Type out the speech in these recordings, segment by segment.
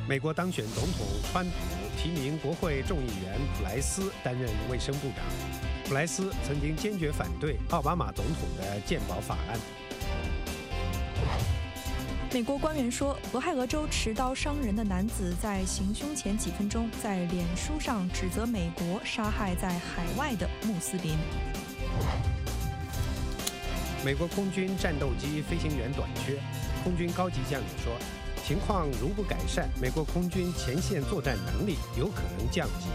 美国当选总统川普提名国会众议员普莱斯担任卫生部长。普莱斯曾经坚决反对奥巴马总统的健保法案。 美国官员说，俄亥俄州持刀伤人的男子在行凶前几分钟在脸书上指责美国杀害在海外的穆斯林。 美国空军战斗机飞行员短缺，空军高级将领说，情况如不改善，美国空军前线作战能力有可能降级。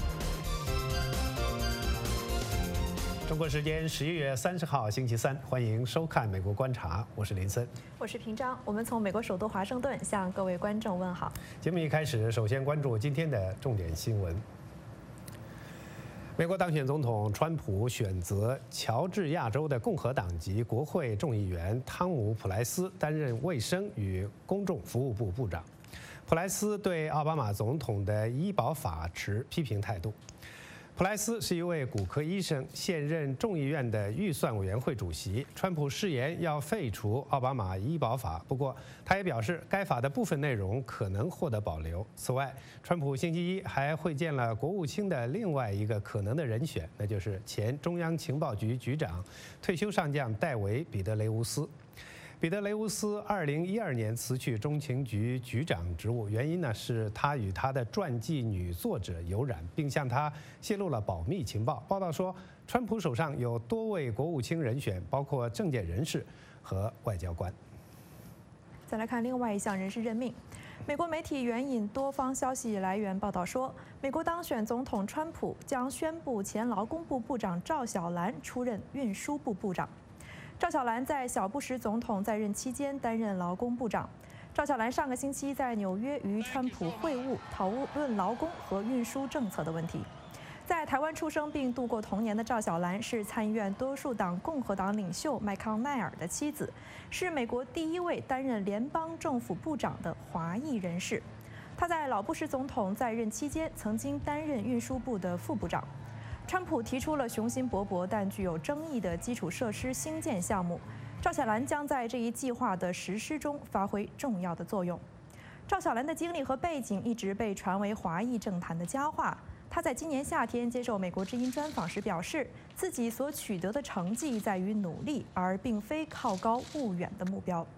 中国时间11月30号星期三，欢迎收看《美国观察》，我是林森， 我是平章。我们从美国首都华盛顿向各位观众问好。 节目一开始，首先关注今天的重点新闻。美国当选总统川普选择乔治亚州的共和党籍国会众议员汤姆·普莱斯担任卫生与公众服务部部长。普莱斯对奥巴马总统的医保法持批评态度。普莱斯是一位骨科医生，现任众议院的预算委员会主席。川普誓言要废除奥巴马医保法，不过他也表示该法的部分内容可能获得保留。此外，川普星期一还会见了国务卿的另外一个可能的人选，那就是前中央情报局局长、退休上将戴维·彼得雷乌斯。彼得雷乌斯2012年辞去中情局局长职务，原因呢是他与他的传记女作者有染，并向他泄露了保密情报。报道说，川普手上有多位国务卿人选，包括政界人士和外交官。 再来看另外一项人事任命。美国媒体援引多方消息来源报道说，美国当选总统川普将宣布前劳工部部长赵小兰出任运输部部长。赵小兰在小布什总统在任期间担任劳工部长。赵小兰上个星期在纽约与川普会晤，讨论劳工和运输政策的问题。在台湾出生并度过童年的赵小兰是参议院多数党共和党领袖麦康奈尔的妻子，是美国第一位担任联邦政府部长的华裔人士。她在老布什总统在任期间曾经担任运输部的副部长。川普提出了雄心勃勃但具有争议的基础设施兴建项目，赵小兰将在这一计划的实施中发挥重要的作用。赵小兰的经历和背景一直被传为华裔政坛的佳话。她在今年夏天接受美国之音专访时表示，自己所取得的成绩在于努力，而并非好高骛远的目标。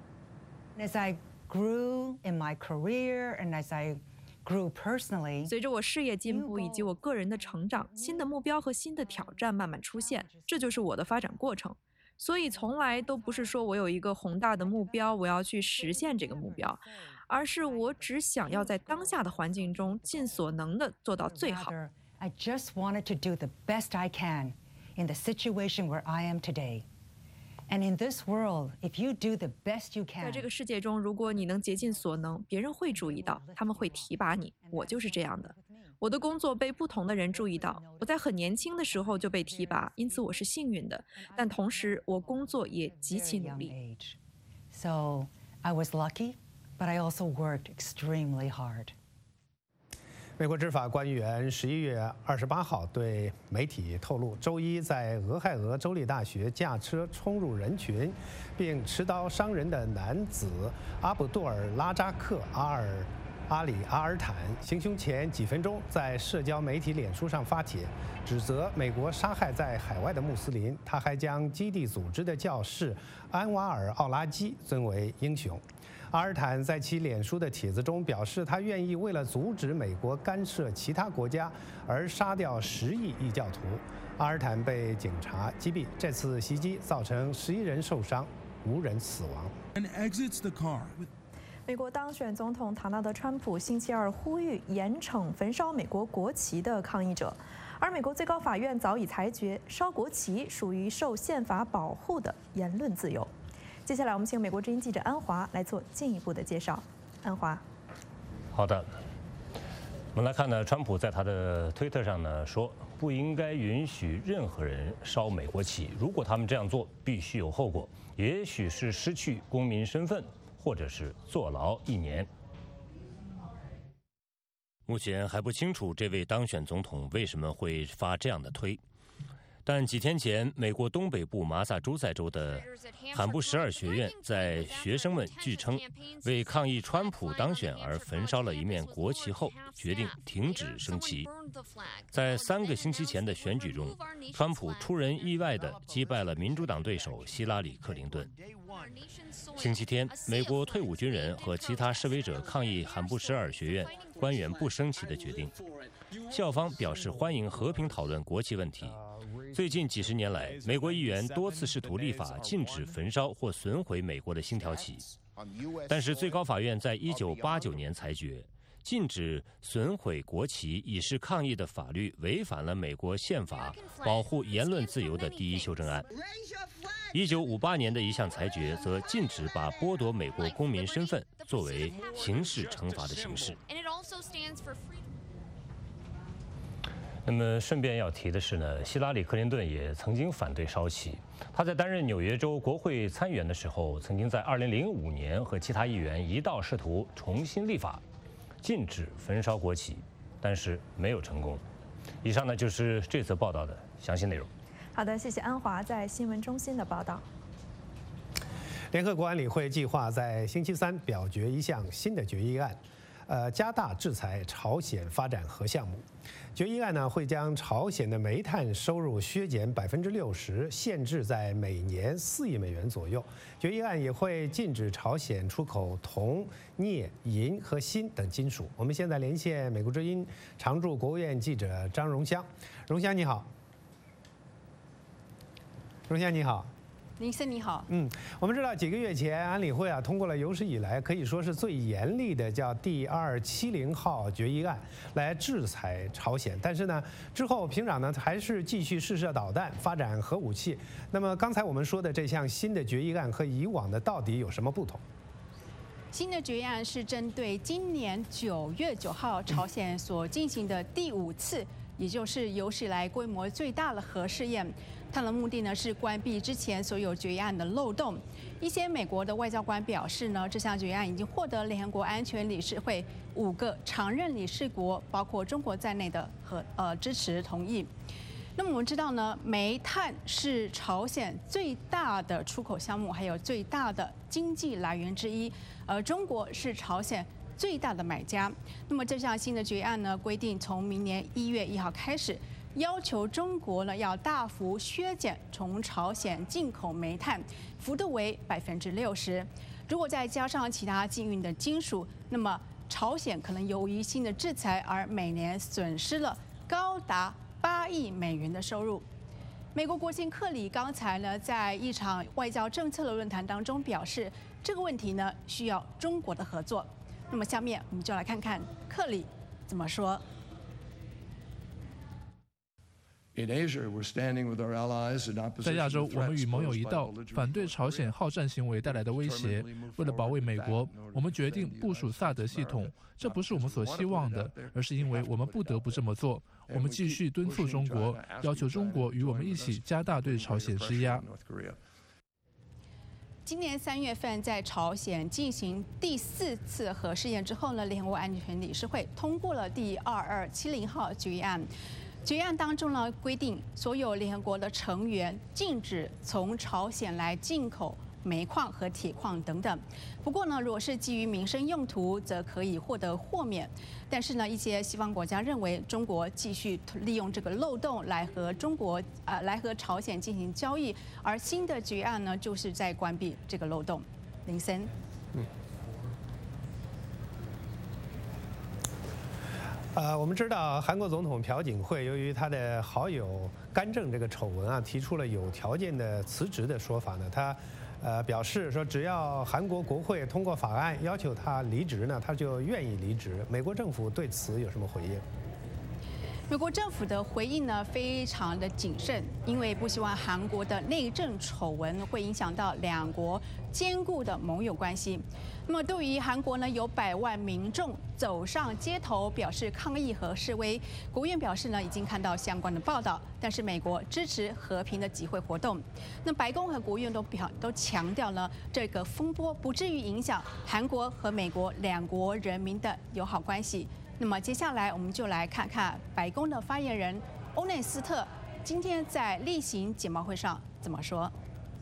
As I grew in my career and as I grew personally, 随着我事业进步以及我个人的成长，新的目标和新的挑战慢慢出现，这就是我的发展过程。所以从来都不是说我有一个宏大的目标，我要去实现这个目标，而是我只想要在当下的环境中尽所能的做到最好。 I just wanted to do the best I can in the situation where I am today.And in this world, if you do the best you can, 在这个世界中，如果你能竭尽所能，别人会注意到，他们会提拔你。我就是这样的。我的工作被不同的人注意到，我在很年轻的时候就被提拔，因此我是幸运的。但同时，我工作也极其努力。 So I was lucky, but I also worked extremely hard. 美国执法官员11月28号对媒体透露，周一在俄亥俄州立大学驾车冲入人群，并持刀伤人的男子阿卜杜尔拉扎克阿里阿尔坦行凶前几分钟在社交媒体脸书上发帖，指责美国杀害在海外的穆斯林。他还将基地组织的教士安瓦尔奥拉基尊为英雄。阿尔坦在其脸书的帖子中表示，他愿意为了阻止美国干涉其他国家而杀掉10亿异教徒。阿尔坦被警察击毙，这次袭击造成11人受伤，5人死亡。 美国当选总统唐纳德·川普星期二呼吁严惩焚烧美国国旗的抗议者，而美国最高法院早已裁决，烧国旗属于受宪法保护的言论自由。接下来，我们请美国之音记者安华来做进一步的介绍。安华， 好的，我们来看呢，川普在他的推特上呢说，不应该允许任何人烧美国旗，如果他们这样做，必须有后果，也许是失去公民身份，或者是坐牢1年。目前还不清楚这位当选总统为什么会发这样的推。 但几天前，美国东北部麻萨诸塞州的罕布什尔学院在学生们据称为抗议川普当选而焚烧了一面国旗后，决定停止升旗。在3个星期前的选举中，川普出人意外地击败了民主党对手希拉里·克林顿。星期天，美国退伍军人和其他示威者抗议罕布什尔学院官员不升旗的决定。校方表示欢迎和平讨论国旗问题。最近几十年来，美国议员多次试图立法禁止焚烧或损毁美国的星条旗，但是最高法院在1989年裁决，禁止损毁国旗以示抗议的法律违反了美国宪法保护言论自由的第1修正案。1958年的一项裁决则禁止把剥夺美国公民身份作为刑事惩罚的形式。那么顺便要提的是呢，希拉里·克林顿也曾经反对烧旗。他在担任纽约州国会参议员的时候，曾经在2005年和其他议员一道试图重新立法，禁止焚烧国旗，但是没有成功。以上呢就是这则报道的详细内容。 好的，谢谢安华在新闻中心的报道。 联合国安理会计划在星期3表决一项新的决议案，加大制裁朝鲜发展核项目。决议案呢会将朝鲜的煤炭收入削减60%，限制在每年4亿美元左右。决议案也会禁止朝鲜出口铜、镍、银和锌等金属。我们现在连线美国之音常驻国务院记者张荣香。荣香你好。荣香你好。 林森你好。 我们知道几个月前安理会通过了有史以来可以说是最严厉的叫第270号决议案，来制裁朝鲜。但是呢，之后平壤呢还是继续试射导弹，发展核武器。那么刚才我们说的这项新的决议案和以往的到底有什么不同？ 新的决议案是针对今年9月9号朝鲜所进行的第5次，也就是有史以来规模最大的核试验。它的目的呢是关闭之前所有决议案的漏洞。一些美国的外交官表示呢，这项决议案已经获得联合国安全理事会5个常任理事国，包括中国在内的支持同意。那么我们知道呢，煤炭是朝鲜最大的出口项目，还有最大的经济来源之一，而中国是朝鲜最大的买家。那么这项新的决议案呢，规定从明年1月1号开始，要求中国呢要大幅削减从朝鲜进口煤炭，幅度为60%。如果再加上其他禁运的金属，那么朝鲜可能由于新的制裁而每年损失了高达8亿美元的收入。美国国卿克里刚才呢在一场外交政策的论坛当中表示，这个问题呢需要中国的合作。那么下面我们就来看看克里怎么说。 在亚洲，我们与盟友一道反对朝鲜好战行为带来的威胁。为了保卫美国，我们决定部署萨德系统。这不是我们所希望的，而是因为我们不得不这么做。我们继续敦促中国，要求中国与我们一起加大对朝鲜施压。 今年3月份，在朝鲜进行第4次核试验之后呢，联合国安全理事会通过了第2270号决议案。决议案当中呢，规定所有联合国的成员禁止从朝鲜来进口煤矿和铁矿等等。不过呢，如果是基于民生用途，则可以获得豁免。但是呢，一些西方国家认为中国继续利用这个漏洞来和朝鲜进行交易，而新的决议案呢，就是在关闭这个漏洞。林森。 我们知道韩国总统朴槿惠由于他的好友干政这个丑闻提出了有条件的辞职的说法呢，他表示说，只要韩国国会通过法案要求他离职呢，他就愿意离职。美国政府对此有什么回应？ 美国政府的回应呢，非常的谨慎，因为不希望韩国的内政丑闻会影响到两国坚固的盟友关系。那么，对于韩国呢，有100万民众走上街头表示抗议和示威，国务院表示呢，已经看到相关的报道，但是美国支持和平的集会活动。那白宫和国务院都强调呢，这个风波不至于影响韩国和美国两国人民的友好关系。那么接下来我们就来看看白宫的发言人欧内斯特今天在例行简报会上怎么说？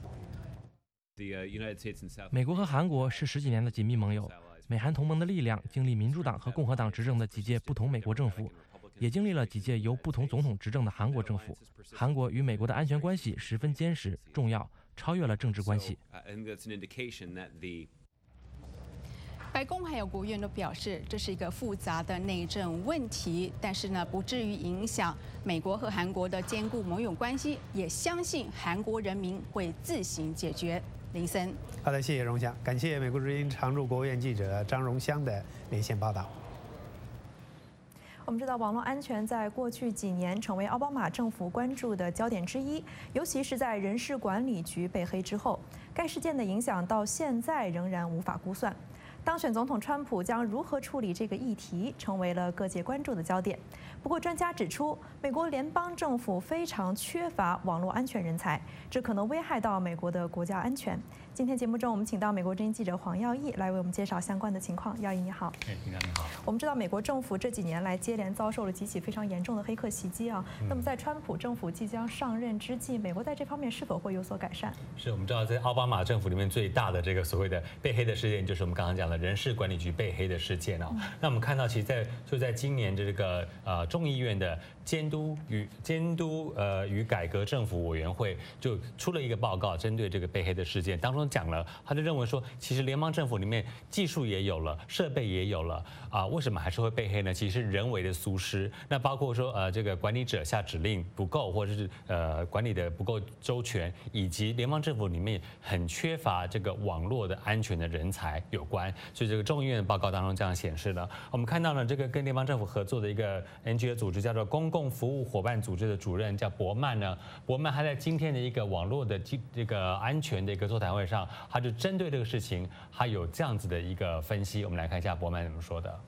美国和韩国是10几年的紧密盟友，美韩同盟的力量经历民主党和共和党执政的几届不同美国政府，也经历了几届由不同总统执政的韩国政府。韩国与美国的安全关系十分坚实、重要，超越了政治关系。 白宫还有国务院都表示，这是一个复杂的内政问题，但是呢，不至于影响美国和韩国的坚固盟友关系，也相信韩国人民会自行解决。林森， 好的，谢谢荣香，感谢美国之音常驻国务院记者张荣香的连线报道。 我们知道，网络安全在过去几年成为奥巴马政府关注的焦点之一，尤其是在人事管理局被黑之后，该事件的影响到现在仍然无法估算。当选总统川普将如何处理这个议题，成为了各界关注的焦点。不过，专家指出，美国联邦政府非常缺乏网络安全人才，这可能危害到美国的国家安全。今天节目中，我们请到美国之音记者黄耀义来为我们介绍相关的情况。耀义你好。 平常你好。 我们知道，美国政府这几年来接连遭受了几起非常严重的黑客袭击啊。那么，在川普政府即将上任之际，美国在这方面是否会有所改善？ 是我们知道，在奥巴马政府里面最大的这个所谓的被黑的事件，就是我们刚刚讲的人事管理局被黑的事件哦。那我们看到，其实在今年的这个众议院的监督与改革政府委员会就出了一个报告，针对这个被黑的事件，当中讲了，他就认为说，其实联邦政府里面技术也有了，设备也有了为什么还是会被黑呢？其实是人为的疏失。那包括说这个管理者下指令不够，或者是管理的不够周全，以及联邦政府里面很缺乏这个网络的安全的人才有关。所以这个众议院的报告当中这样显示了。我们看到呢，这个跟联邦政府合作的一个 NGO 组织叫做公共服务伙伴组织的主任叫伯曼呢，伯曼他在今天的一个网络的这个安全的一个座谈会上，他就针对这个事情，他有这样子的一个分析。我们来看一下伯曼怎么说的。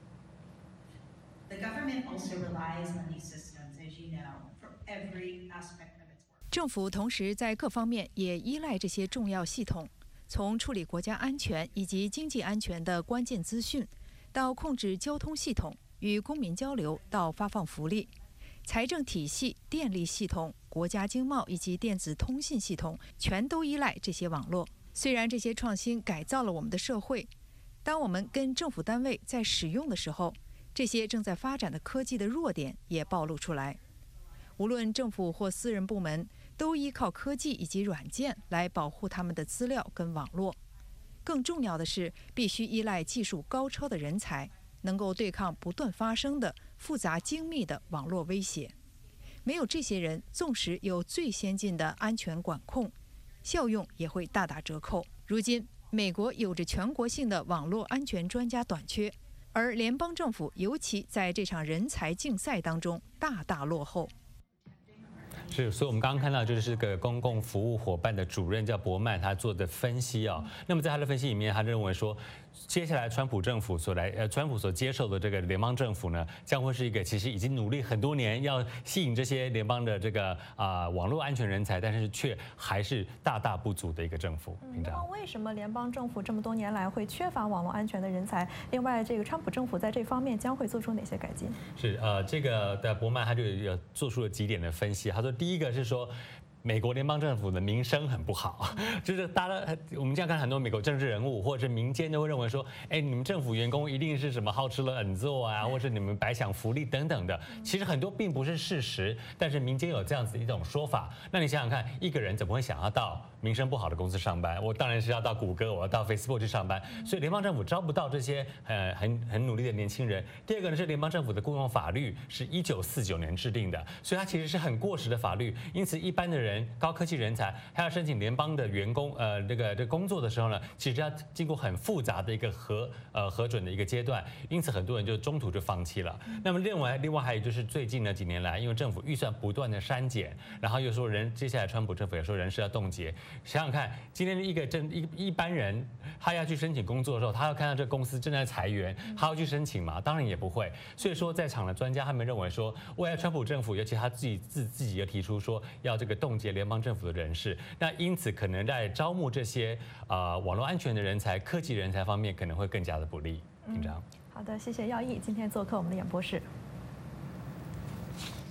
政府同时在各方面也依赖这些重要系统，从处理国家安全以及经济安全的关键资讯，到控制交通系统、与公民交流，到发放福利、财政体系、电力系统、国家经贸以及电子通信系统，全都依赖这些网络。虽然这些创新改造了我们的社会，当我们跟政府单位在使用的时候，这些正在发展的科技的弱点也暴露出来。无论政府或私人部门，都依靠科技以及软件来保护他们的资料跟网络。更重要的是，必须依赖技术高超的人才，能够对抗不断发生的复杂精密的网络威胁。没有这些人，纵使有最先进的安全管控，效用也会大打折扣。如今，美国有着全国性的网络安全专家短缺，而联邦政府尤其在这场人才竞赛当中大大落后。 是，所以我们刚刚看到就是个公共服务伙伴的主任叫伯曼，他做的分析啊。那么在他的分析里面，他认为说，接下来川普政府川普所接受的这个联邦政府呢，将会是一个其实已经努力很多年要吸引这些联邦的这个网络安全人才，但是却还是大大不足的一个政府。平常为什么联邦政府这么多年来会缺乏网络安全的人才？另外，这个川普政府在这方面将会做出哪些改进？是这个的伯曼他就有做出了几点的分析，他说第一个是说，美国联邦政府的名声很不好，就是我们这样看很多美国政治人物或者是民间都会认为说，哎，你们政府员工一定是什么好吃了狠做啊，或者你们白享福利等等的。其实很多并不是事实，但是民间有这样子一种说法。那你想想看，一个人怎么会想要到名声不好的公司上班？我当然是要到谷歌，我要到 Facebook 去上班。所以联邦政府招不到这些很努力的年轻人。第二个呢是联邦政府的雇佣法律是1949年制定的，所以它其实是很过时的法律。因此一般的人高科技人才，他要申请联邦的员工这个工作的时候呢，其实要经过很复杂的一个核准的一个阶段，因此很多人就中途就放弃了。那么另外还有就是最近呢几年来，因为政府预算不断的删减，然后又说接下来川普政府也说人事要冻结。想想看，今天一般人他要去申请工作的时候，他要看到这个公司正在裁员，他要去申请吗？当然也不会。所以说在场的专家他们认为说，未来川普政府尤其他自己也提出说要这个冻结联邦政府的人事，那因此可能在招募这些网络安全的人才、科技人才方面可能会更加的不利。平常。 好的，谢谢耀义今天做客我们的演播室。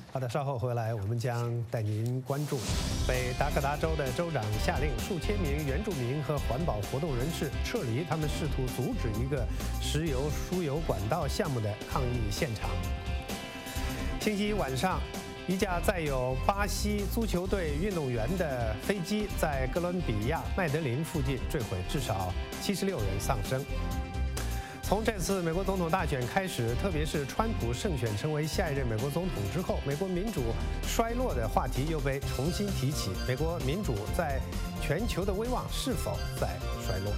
好的，稍后回来，我们将带您关注北达科他州的州长下令数千名原住民和环保活动人士撤离他们试图阻止一个石油输油管道项目的抗议现场。星期一晚上，一架载有巴西足球队运动员的飞机在哥伦比亚麦德林附近坠毁，至少76人丧生。从这次美国总统大选开始，特别是川普胜选成为下一任美国总统之后，美国民主衰落的话题又被重新提起。美国民主在全球的威望是否在衰落？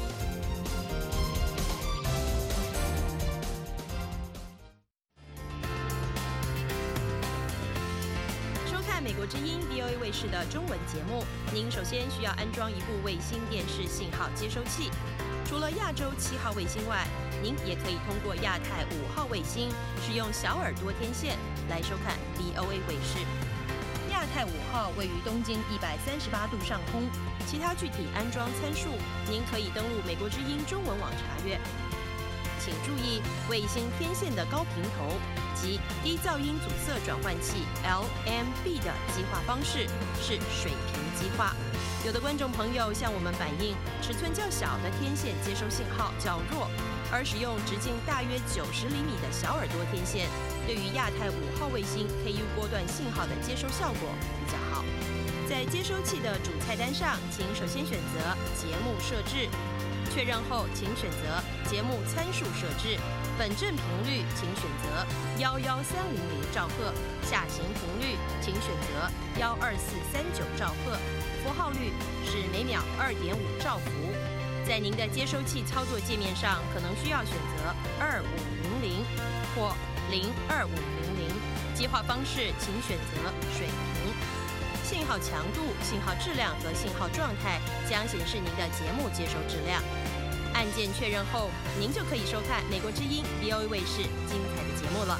收看美国之音 VOA 卫视的中文节目，您首先需要安装一部卫星电视信号接收器。除了亚洲7号卫星外，您也可以通过亚太5号卫星使用小耳朵天线来收看 VOA 卫视。亚太5号位于东经138度上空，其他具体安装参数您可以登录美国之音中文网查阅。请注意，卫星天线的高频头及低噪音阻塞转换器 LMB 的激化方式是水平激化。有的观众朋友向我们反映，尺寸较小的天线接收信号较弱，而使用直径大约90厘米的小耳朵天线，对于亚太5号卫星 KU 波段信号的接收效果比较好。在接收器的主菜单上，请首先选择节目设置，确认后请选择节目参数设置。本振频率请选择11300兆赫，下行频率请选择12439兆赫，符号率是每秒2.5兆伏。在您的接收器操作界面上，可能需要选择2500或02500，激化方式请选择水平。信号强度、信号质量和信号状态将显示您的节目接收质量。按键确认后，您就可以收看美国之音 VOA 卫视精彩的节目了。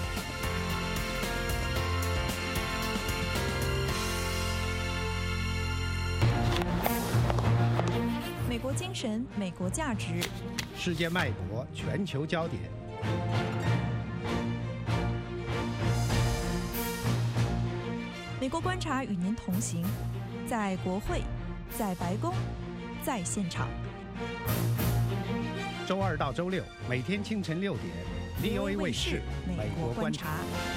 美国精神，美国价值， 世界脉搏，全球焦点。 美国观察与您同行，在国会，在白宫，在现场。 周2到周6，每天清晨6点 ，VOA 卫视美国观察。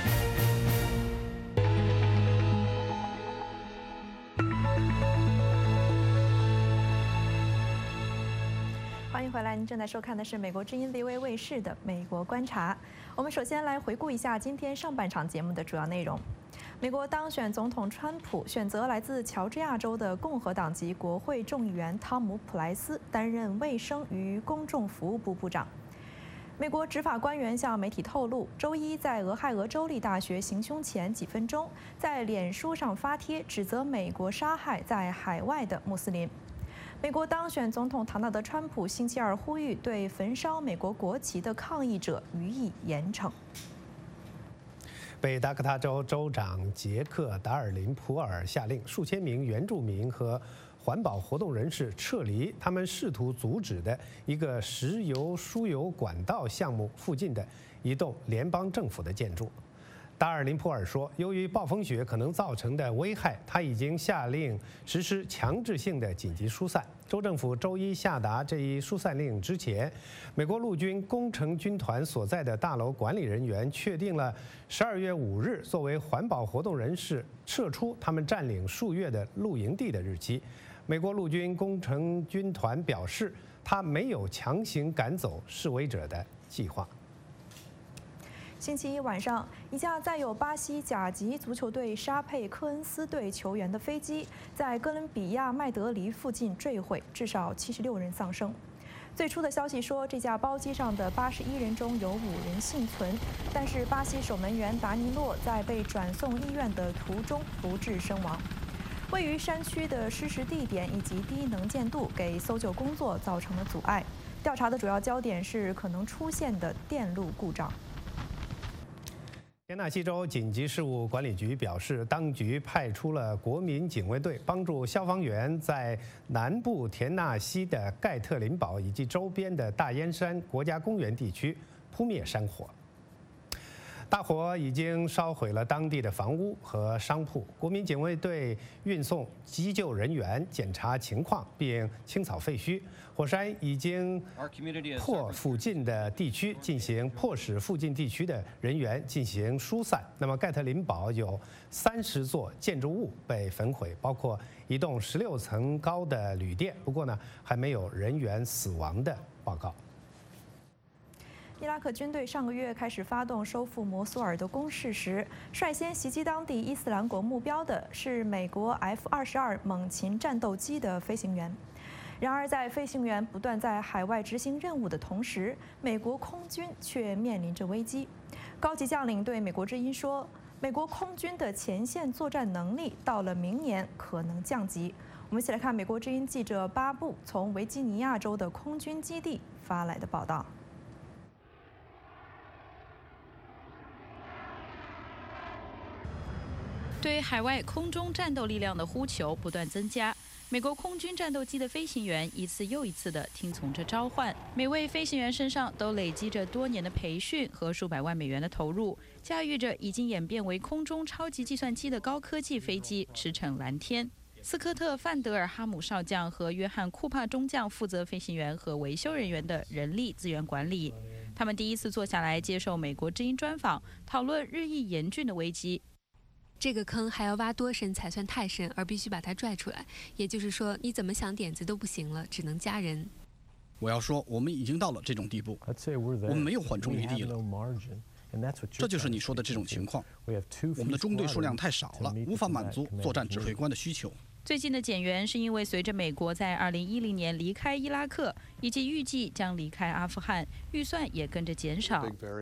欢迎回来，您正在收看的是美国之音 VOA 卫视的美国观察。我们首先来回顾一下今天上半场节目的主要内容。美国当选总统川普选择来自乔治亚州的共和党籍国会众议员汤姆·普莱斯担任卫生与公众服务部部长。美国执法官员向媒体透露，周一在俄亥俄州立大学行凶前几分钟，在脸书上发帖指责美国杀害在海外的穆斯林。美国当选总统唐纳德·川普星期二呼吁对焚烧美国国旗的抗议者予以严惩。 北达科他州州长杰克·达尔林普尔下令数千名原住民和环保活动人士撤离他们试图阻止的一个石油输油管道项目附近的一栋联邦政府的建筑。达尔林普尔说，由于暴风雪可能造成的危害，他已经下令实施强制性的紧急疏散。州政府周一下达这一疏散令之前，美国陆军工程军团所在的大楼管理人员确定了12月5日作为环保活动人士撤出他们占领数月的露营地的日期。美国陆军工程军团表示，他没有强行赶走示威者的计划。 星期一晚上，一架载有巴西甲级足球队沙佩科恩斯队球员的飞机在哥伦比亚麦德里附近坠毁，至少76人丧生。最初的消息说，这架包机上的81人中有5人幸存，但是巴西守门员达尼洛在被转送医院的途中不治身亡。位于山区的失事地点以及低能见度给搜救工作造成了阻碍。调查的主要焦点是可能出现的电路故障。 田纳西州紧急事务管理局表示，当局派出了国民警卫队，帮助消防员在南部田纳西的盖特林堡以及周边的大烟山国家公园地区扑灭山火。 大火已经烧毁了当地的房屋和商铺，国民警卫队运送急救人员检查情况，并清扫废墟。火山已经迫附近的地区进行迫使附近地区的人员进行疏散。那么盖特林堡有30座建筑物被焚毁，包括一栋16层高的旅店。不过呢，还没有人员死亡的报告。 伊拉克军队上个月开始发动收复摩苏尔的攻势时，率先袭击当地伊斯兰国目标的是美国 F-22猛禽战斗机的飞行员。然而，在飞行员不断在海外执行任务的同时，美国空军却面临着危机。高级将领对美国之音说，美国空军的前线作战能力到了明年可能降级。我们一起来看美国之音记者巴布从维吉尼亚州的空军基地发来的报道。 对海外空中战斗力量的呼求不断增加，美国空军战斗机的飞行员一次又一次地听从着召唤，每位飞行员身上都累积着多年的培训和数百万美元的投入，驾驭着已经演变为空中超级计算机的高科技飞机驰骋蓝天。斯科特·范德尔哈姆少将和约翰·库帕中将负责飞行员和维修人员的人力资源管理。他们第一次坐下来接受美国之音专访，讨论日益严峻的危机。 这个坑还要挖多深才算太深，而必须把它拽出来。也就是说，你怎么想点子都不行了，只能加人。 我要说，我们已经到了这种地步，我们没有缓冲余地了。这就是你说的这种情况。我们的中队数量太少了，无法满足作战指挥官的需求。 最近的减员是因为随着美国在2010年离开伊拉克，以及预计将离开阿富汗，预算也跟着减少。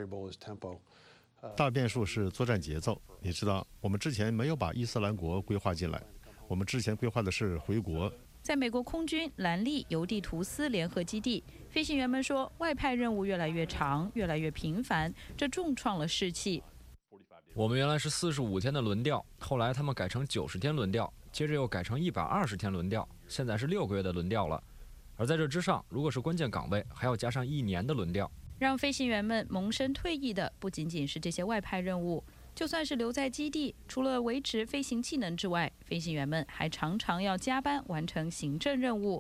大变数是作战节奏。你知道，我们之前没有把伊斯兰国规划进来，我们之前规划的是回国。 在美国空军兰利尤蒂图斯联合基地，飞行员们说，外派任务越来越长，越来越频繁，这重创了士气。 我们原来是45天的轮调，后来他们改成90天轮调，接着又改成120天轮调，现在是6个月的轮调了。而在这之上，如果是关键岗位，还要加上1年的轮调。 让飞行员们萌生退役的不仅仅是这些外派任务，就算是留在基地，除了维持飞行技能之外，飞行员们还常常要加班完成行政任务。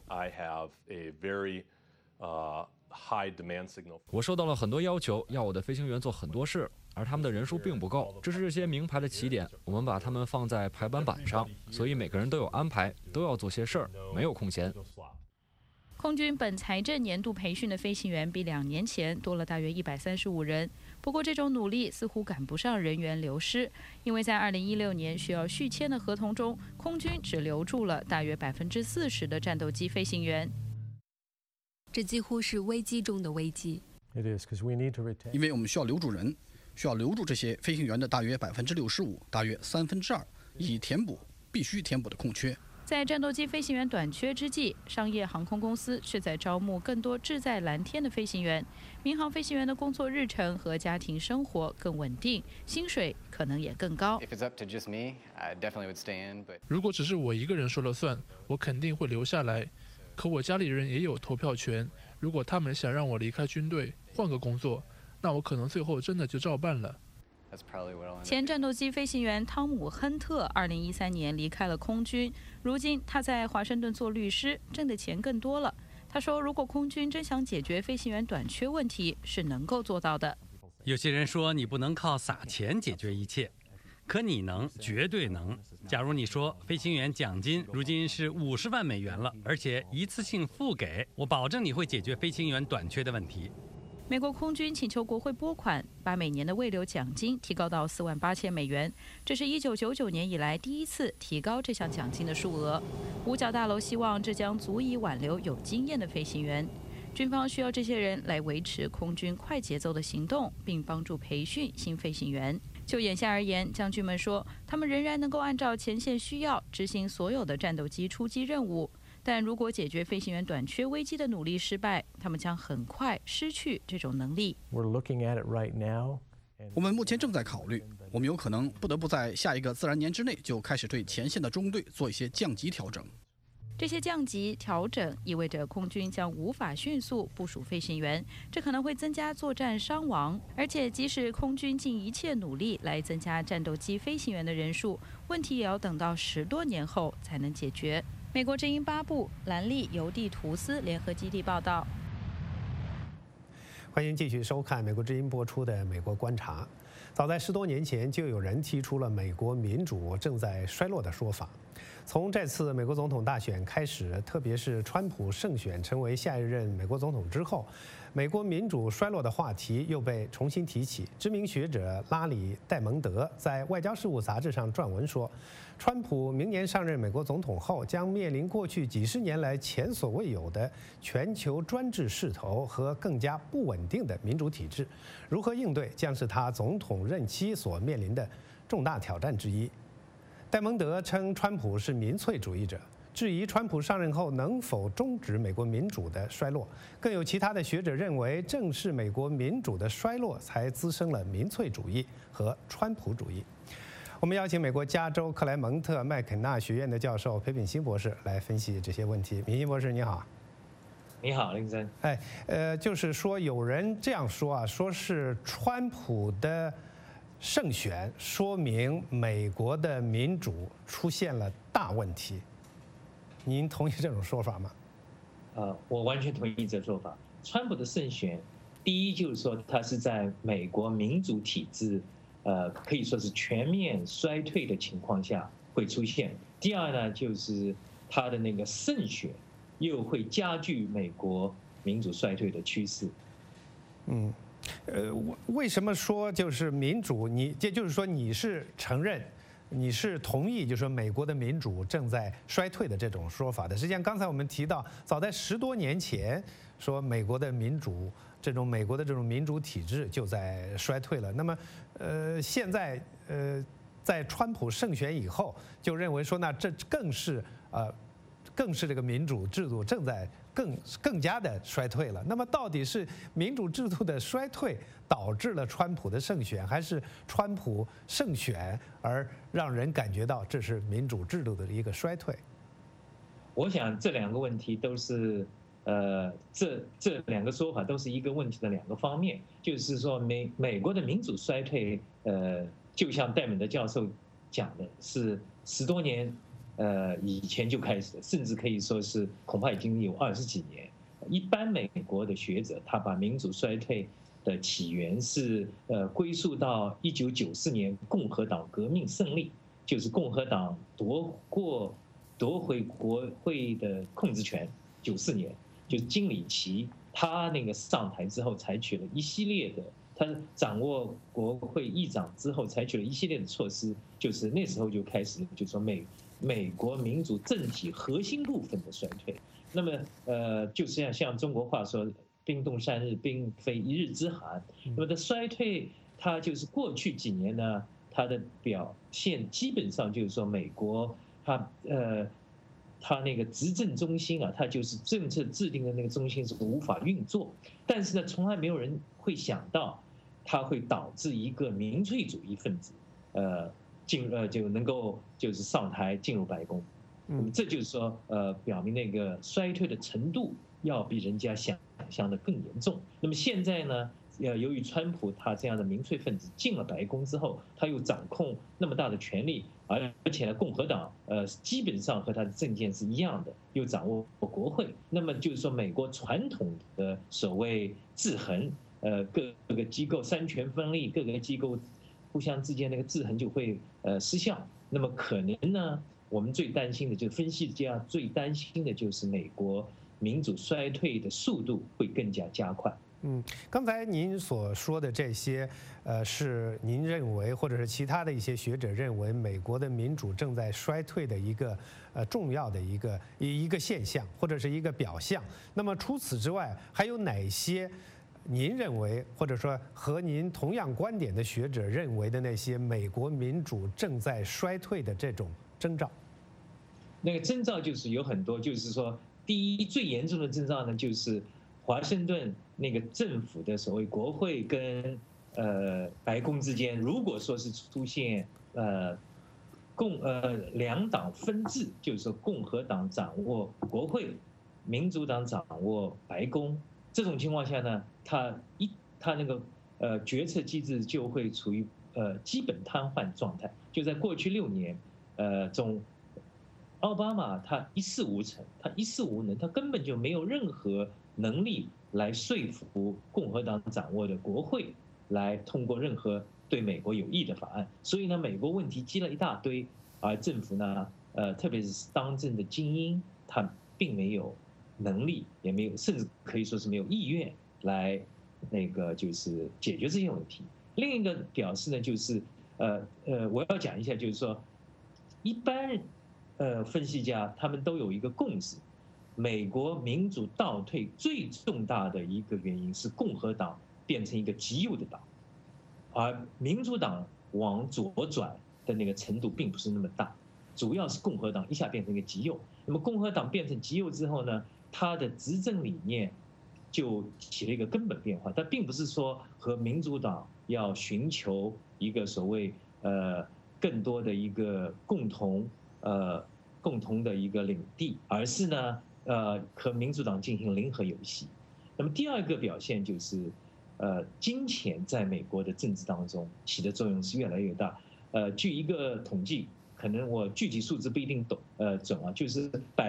我受到了很多要求，要我的飞行员做很多事，而他们的人数并不够。这是这些名牌的起点，我们把他们放在排班板上，所以每个人都有安排，都要做些事儿，没有空闲。 空军本财政年度培训的飞行员比2年前多了大约135人，不过这种努力似乎赶不上人员流失，因为在2016年需要续签的合同中，空军只留住了大约40%的战斗机飞行员。 这几乎是危机中的危机。 因为我们需要留住人，需要留住这些飞行员的大约65%，大约2/3，以填补必须填补的空缺。 在战斗机飞行员短缺之际，商业航空公司却在招募更多志在蓝天的飞行员。民航飞行员的工作日程和家庭生活更稳定，薪水可能也更高。 如果只是我一个人说了算，我肯定会留下来。可我家里人也有投票权，如果他们想让我离开军队，换个工作，那我可能最后真的就照办了。 前战斗机飞行员汤姆·亨特2013年离开了空军，如今他在华盛顿做律师，挣的钱更多了。他说，如果空军真想解决飞行员短缺问题，是能够做到的。 有些人说你不能靠撒钱解决一切，可你能，绝对能。假如你说飞行员奖金如今是50万美元了，而且一次性付给，我保证你会解决飞行员短缺的问题。 美国空军请求国会拨款，把每年的慰留奖金提高到48000美元，这是1999年以来第一次提高这项奖金的数额。五角大楼希望这将足以挽留有经验的飞行员。军方需要这些人来维持空军快节奏的行动，并帮助培训新飞行员。就眼下而言，将军们说，他们仍然能够按照前线需要执行所有的战斗机出击任务。但如果解决飞行员短缺危机的努力失败，他们将很快失去这种能力。 我们目前正在考虑，我们有可能不得不在下一个自然年之内就开始对前线的中队做一些降级调整。 这些降级调整意味着空军将无法迅速部署飞行员，这可能会增加作战伤亡。而且，即使空军尽一切努力来增加战斗机飞行员的人数，问题也要等到10多年后才能解决。美国之音8部兰利邮递图斯联合基地报道。 欢迎继续收看美国之音播出的《美国观察》。早在10多年前，就有人提出了美国民主正在衰落的说法。从这次美国总统大选开始，特别是川普胜选成为下一任美国总统之后，美国民主衰落的话题又被重新提起。知名学者拉里·戴蒙德在《外交事务》杂志上撰文说，川普明年上任美国总统后，将面临过去几10年来前所未有的全球专制势头和更加不稳定的民主体制。如何应对，将是他总统任期所面临的重大挑战之一。戴蒙德称川普是民粹主义者，质疑川普上任后能否终止美国民主的衰落。更有其他的学者认为，正是美国民主的衰落，才滋生了民粹主义和川普主义。我们邀请美国加州克莱蒙特麦肯纳学院的教授裴炳新博士来分析这些问题。炳新博士，你好。 你好，林森。 就是说有人这样说啊，说是川普的胜选说明美国的民主出现了大问题，您同意这种说法吗？ 我完全同意这说法。川普的胜选，第一就是说他是在美国民主体制，可以说是全面衰退的情况下会出现。第二呢，就是他的那个胜选又会加剧美国民主衰退的趋势。 为什么说就是民主？也就是说你是承认，你是同意，就是说美国的民主正在衰退的这种说法的。实际上，刚才我们提到，早在10多年前，说美国的民主，美国的这种民主体制就在衰退了。那么，现在在川普胜选以后，就认为说，那这更是这个民主制度正在更加的衰退了。那么到底是民主制度的衰退导致了川普的胜选，还是川普胜选而让人感觉到这是民主制度的一个衰退？ 我想这2个问题都是这2个说法都是一个问题的2个方面。就是说美国的民主衰退，就像戴蒙德教授讲的，是10多年以前就开始了，甚至可以说是恐怕已经有20几年。一般美国的学者他把民主衰退的起源是归宿到1994年共和党革命胜利，就是共和党夺回国会的控制权。94年，就是金里奇他那个上台之后，采取了一系列的，他掌握国会议长之后，采取了一系列的措施，就是那时候就开始，就是说美国民主政体核心部分的衰退。那么就是像中国话说“冰冻3日，并非一日之寒”。那么的衰退，它就是过去几年呢，它的表现基本上就是说，美国它那个执政中心啊，它就是政策制定的那个中心是无法运作。但是呢，从来没有人会想到，它会导致一个民粹主义分子，就能够就是上台进入白宫。这就是说表明那个衰退的程度要比人家想象的更严重。那么现在呢，由于川普他这样的民粹分子进了白宫之后，他又掌控那么大的权力，而且呢，共和党基本上和他的政见是一样的，又掌握国会。那么就是说，美国传统的所谓制衡，各个机构三权分立，各个机构互相之间那个制衡就会失效。那么可能呢，我们最担心的就是分析家最担心的就是美国民主衰退的速度会更加加快。 刚才您所说的这些，是您认为或者是其他的一些学者认为美国的民主正在衰退的一个重要的一个现象或者是一个表象。那么除此之外，还有哪些您认为或者说和您同样观点的学者认为的那些美国民主正在衰退的这种征兆？ 那个征兆就是有很多，就是说，第一最严重的征兆呢，就是华盛顿那个政府的所谓国会跟白宫之间，如果说是出现两党分治，就是说共和党掌握国会，民主党掌握白宫。这种情况下呢，他那个决策机制就会处于基本瘫痪状态。就在过去6年，奥巴马他一事无成，他一事无能，他根本就没有任何能力来说服共和党掌握的国会来通过任何对美国有益的法案。所以呢，美国问题积了一大堆，而政府呢，特别是当政的精英，他并没有能力，也没有，甚至可以说是没有意愿来就是解决这些问题。另一个表示呢，就是我要讲一下，就是说，一般分析家他们都有一个共识，美国民主倒退最重大的一个原因是共和党变成一个极右的党，而民主党往左转的那个程度并不是那么大，主要是共和党一下变成一个极右。那么共和党变成极右之后呢，它的执政理念就起了一个根本变化。它并不是说和民主党要寻求一个所谓更多的一个共同的一个领地，而是呢和民主党进行零和游戏。那么第二个表现就是金钱在美国的政治当中起的作用是越来越大。据一个统计，可能我具体数字不一定准啊，就是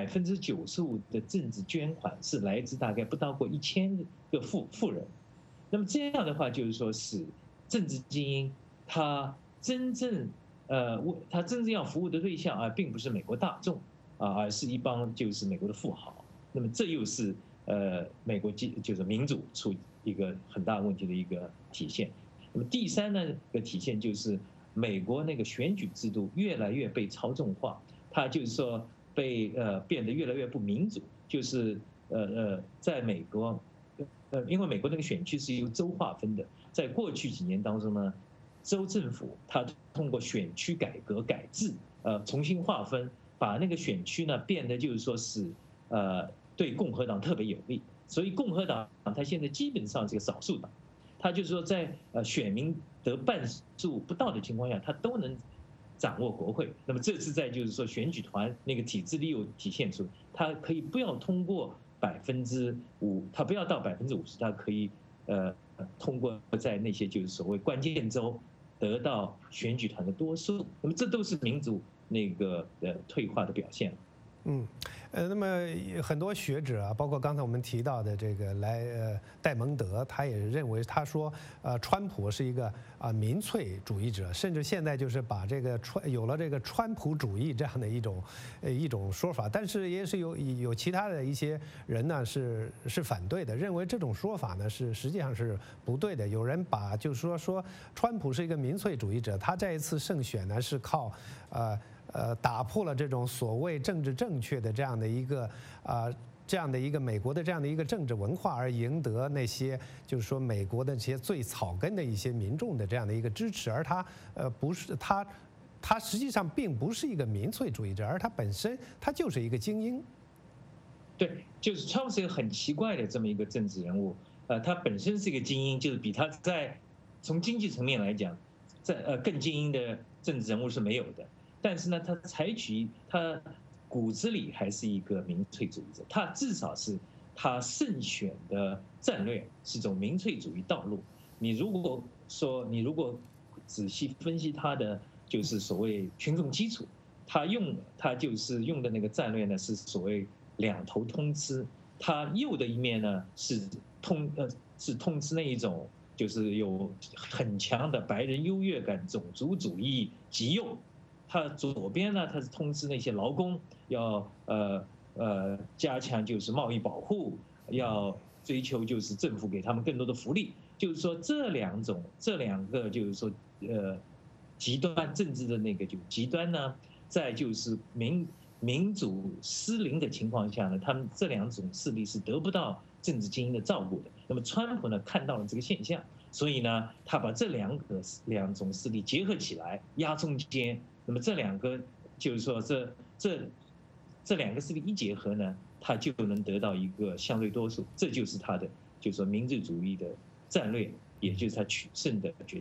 95%的政治捐款是来自大概不到过1000个富人。那么这样的话，就是说使政治精英他真正要服务的对象并不是美国大众而是一帮就是美国的富豪。那么这又是美国就是民主出一个很大问题的一个体现。那么第三呢个体现就是美国那个选举制度越来越被操纵化，它就是说变得越来越不民主。就是在美国因为美国那个选区是由州划分的，在过去几年当中呢，州政府它通过选区改革改制重新划分，把那个选区呢变得就是说是对共和党特别有利。所以共和党它现在基本上是个少数党，它就是说在选民得半数不到的情况下，它都能掌握国会。那么这次在就是说选举团那个体制里有体现出，它可以不要通过5%，它不要到50%，它可以通过在那些就是所谓关键州得到选举团的多数。那么这都是民主那个退化的表现。 那么很多学者啊，包括刚才我们提到的这个戴蒙德，他也认为，他说，川普是一个民粹主义者，甚至现在就是把这个有了这个川普主义这样的一种说法。但是也是有其他的一些人呢是反对的，认为这种说法呢实际上是不对的。有人把就是说川普是一个民粹主义者，他这一次胜选呢是靠打破了这种所谓政治正确的这样的一个美国的这样的一个政治文化，而赢得那些就是说美国的这些最草根的一些民众的这样的一个支持。而他不是他实际上并不是一个民粹主义者，而他本身他就是一个精英。 对，就是川普是一个很奇怪的这么一个政治人物。他本身是一个精英，就是比他在从经济层面来讲，在更精英的政治人物是没有的。但是呢，他骨子里还是一个民粹主义者，他至少是他胜选的战略是种民粹主义道路。你如果仔细分析他的就是所谓群众基础，他就是用的那个战略呢是所谓两头通吃。他右的一面呢是通吃那一种就是有很强的白人优越感、种族主义极右。他左边呢，他是通知那些劳工要加强就是贸易保护，要追求就是政府给他们更多的福利。就是说这两个就是说极端政治的那个就极端呢，在就是民主失灵的情况下呢，他们这两种势力是得不到政治精英的照顾的。那么川普呢看到了这个现象，所以呢他把这两种势力结合起来压中间。那么这两个就是说这两个势力一结合呢，他就能得到一个相对多数，这就是他的就是说民主主义的战略，也就是他取胜的诀窍。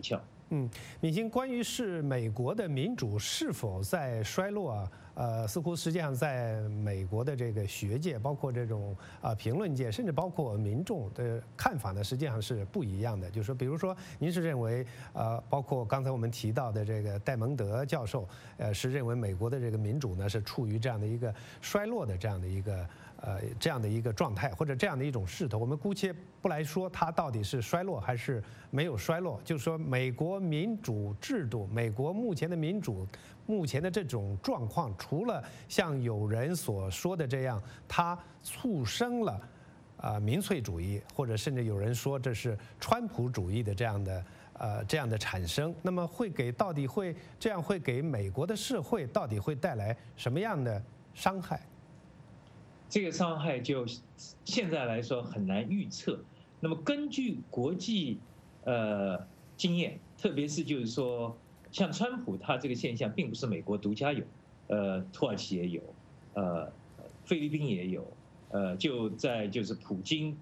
敏兴，关于是美国的民主是否在衰落啊？似乎实际上在美国的这个学界，包括这种评论界，甚至包括民众的看法呢，实际上是不一样的。就是说，比如说，您是认为包括刚才我们提到的这个戴蒙德教授，是认为美国的这个民主呢是处于这样的一个衰落的这样的一个状态，或者这样的一种势头。我们姑且不来说它到底是衰落还是没有衰落，就是说美国民主制度，美国目前的民主，目前的这种状况，除了像有人所说的这样，它促生了民粹主义，或者甚至有人说这是川普主义的这样的产生，那么到底会给美国的社会到底会带来什么样的伤害？ 这个伤害就现在来说很难预测。那么根据国际经验，特别是就是说，像川普他这个现象并不是美国独家有，土耳其也有，菲律宾也有，就是普京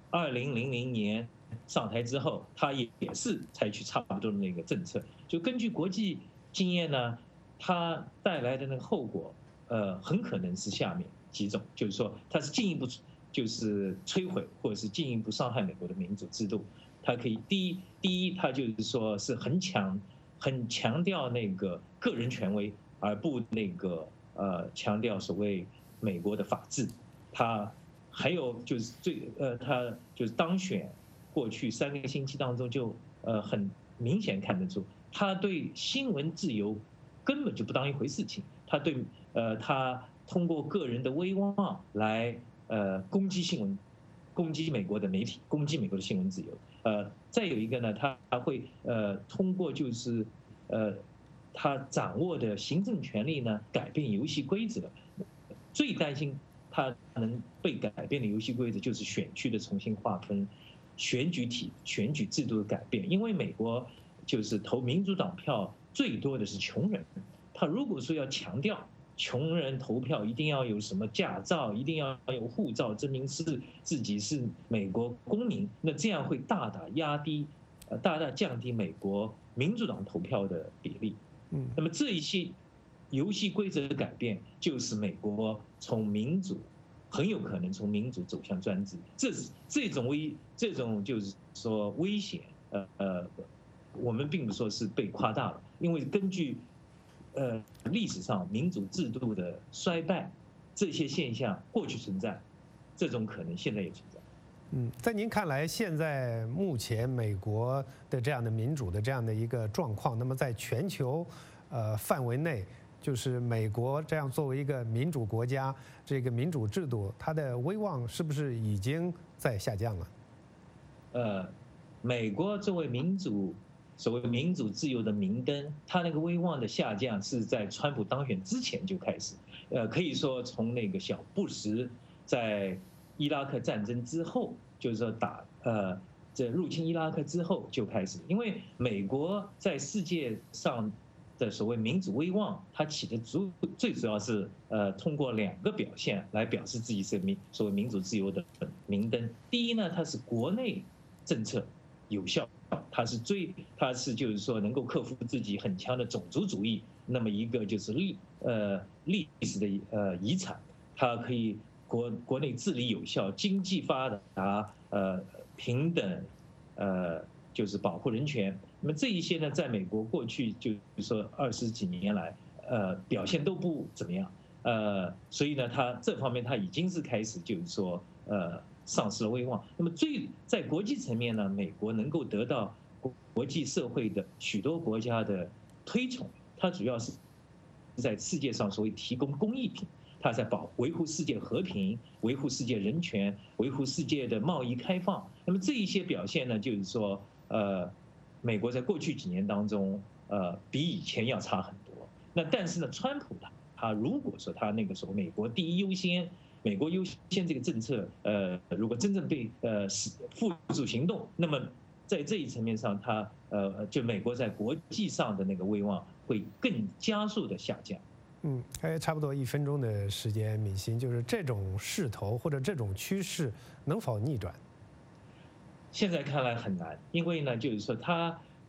2000年上台之后，他也是采取差不多的那个政策。就根据国际经验呢，它带来的那个后果，很可能是下面几种，就是说它是进一步就是摧毁或者是进一步伤害美国的民主制度。它可以第一，它就是说是很强调那个个人权威，而不那个强调所谓美国的法治。它还有就是他就是当选过去3个星期当中就很明显看得出，他对新闻自由根本就不当一回事情。他对他通过个人的威望来攻击美国的媒体，攻击美国的新闻自由。再有一个呢，他会通过就是他掌握的行政权力呢改变游戏规则。最担心他能被改变的游戏规则就是选区的重新划分，选举制度的改变。因为美国就是投民主党票最多的是穷人，他如果说要强调穷人投票一定要有什么驾照，一定要有护照证明自己是美国公民，那这样会大大降低美国民主党投票的比例。那么这一些游戏规则的改变，就是美国很有可能从民主走向专制。这种就是说危险，我们并不说是被夸大了，因为根据历史上民主制度的衰败，这些现象过去存在，这种可能现在也存在。 在您看来，现在目前美国的这样的民主的这样的一个状况，那么在全球范围内，就是美国这样作为一个民主国家，这个民主制度，它的威望是不是已经在下降了？ 美国作为所谓民主自由的明灯，它那个威望的下降是在川普当选之前就开始，可以说从那个小布什在伊拉克战争之后，就是说这入侵伊拉克之后就开始。因为美国在世界上的所谓民主威望，它起的最主要是通过2个表现来表示自己是所谓民主自由的明灯。第一呢，它是国内政策有效，它是就是说能够克服自己很强的种族主义，那么一个就是历史的遗产，它可以国内治理有效，经济发达，平等，就是保护人权。那么这一些呢，在美国过去就是说20几年来，表现都不怎么样，所以呢，它这方面它已经是开始就是说丧失了威望。那么在国际层面呢，美国能够得到国际社会的许多国家的推崇，它主要是在世界上所谓提供工艺品，它在维护世界和平，维护世界人权，维护世界的贸易开放。那么这一些表现呢，就是说美国在过去几年当中比以前要差很多。那但是呢，川普他如果说他那个所谓美国第一优先，美国优先这个政策，如果真正被付诸行动，那么在这一层面上，它就美国在国际上的那个威望会更加速的下降。 还有差不多1分钟的时间，敏兴，就是这种势头或者这种趋势能否逆转？ 现在看来很难，因为呢，就是说它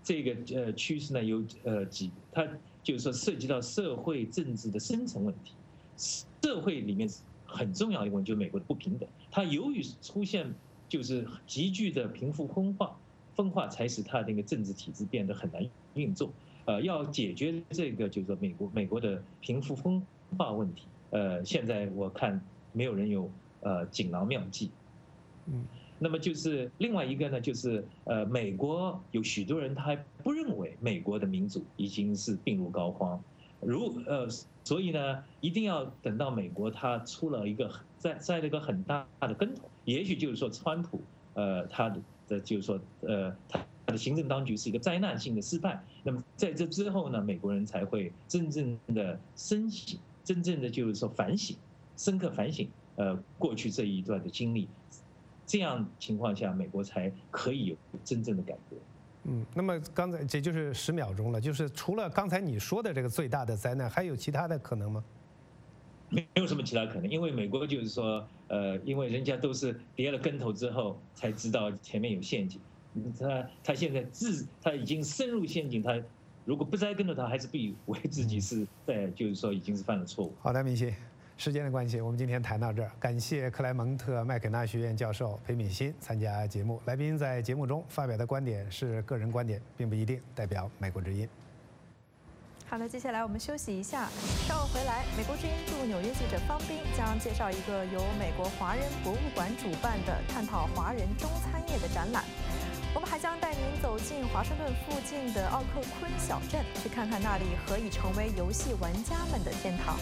这个趋势呢有它就是说涉及到社会政治的深层问题，社会里面很重要的一个问题就是美国的不平等，它由于出现就是急剧的贫富分化，才使它那个政治体制变得很难运作。要解决这个就是说美国的贫富分化问题，现在我看没有人有锦囊妙计。那么就是另外一个呢，就是美国有许多人他还不认为美国的民主已经是病入膏肓，所以呢，一定要等到美国他出了一个栽了一个很大的跟头，也许就是说川普他的就是说他的行政当局是一个灾难性的失败，那么在这之后呢，美国人才会真正的深省，真正的就是说反省，深刻反省过去这一段的经历，这样情况下美国才可以有真正的改革。 那么刚才这就是10秒钟了，就是除了刚才你说的这个最大的灾难，还有其他的可能吗？ 没有什么其他可能，因为美国就是说，因为人家都是跌了跟头之后才知道前面有陷阱，他现在他已经深入陷阱，他如果不栽跟头，他还是不以为自己是在就是说已经是犯了错误。 好的，明鑫。时间的关系，我们今天谈到这儿。感谢克莱蒙特麦肯纳学院教授裴敏欣参加节目。来宾在节目中发表的观点是个人观点，并不一定代表美国之音。 好的，接下来我们休息一下，稍后回来。美国之音驻纽约记者方斌将介绍一个由美国华人博物馆主办的探讨华人中餐业的展览。我们还将带您走进华盛顿附近的奥克昆小镇，去看看那里何以成为游戏玩家们的天堂。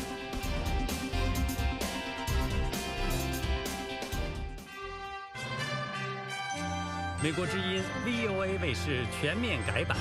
美国之音 VOA 卫视全面改版，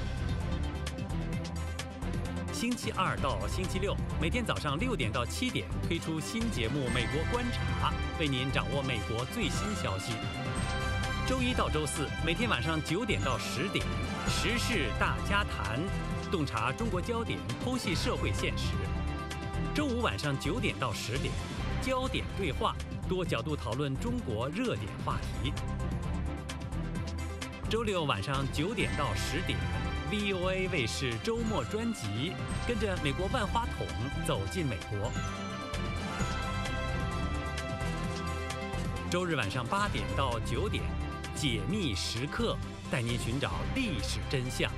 星期2到星期6，每天早上6点到7点推出新节目《美国观察》，为您掌握美国最新消息。周1到周4，每天晚上9点到10点，时事大家谈，洞察中国焦点，剖析社会现实。周5晚上9点到10点，焦点对话，多角度讨论中国热点话题。周6晚上9点到10点 ，VOA 卫视周末专辑，跟着美国万花筒走进美国。周日晚上8点到9点，解密时刻，带您寻找历史真相。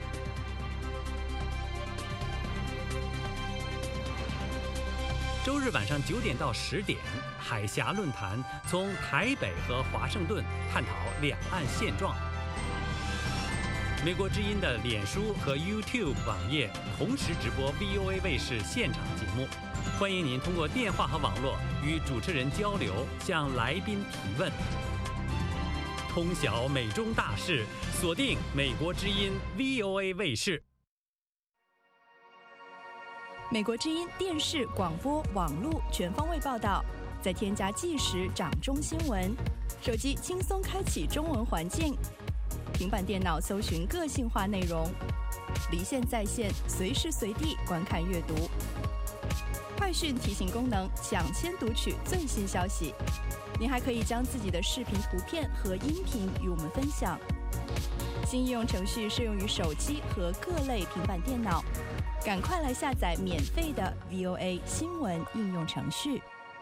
周日晚上9点到10点，海峡论坛，从台北和华盛顿探讨两岸现状。美国之音的脸书和 YouTube 网页同时直播 VOA 卫视现场节目，欢迎您通过电话和网络与主持人交流，向来宾提问。通晓美中大事，锁定美国之音 VOA 卫视。 美国之音电视、广播、网络全方位报道，再添加即时掌中新闻，手机轻松开启中文环境。平板电脑搜寻个性化内容，离线在线，随时随地观看阅读。快讯提醒功能，抢先读取最新消息。您还可以将自己的视频、图片和音频与我们分享。新应用程序适用于手机和各类平板电脑，赶快来下载免费的 VOA 新闻应用程序。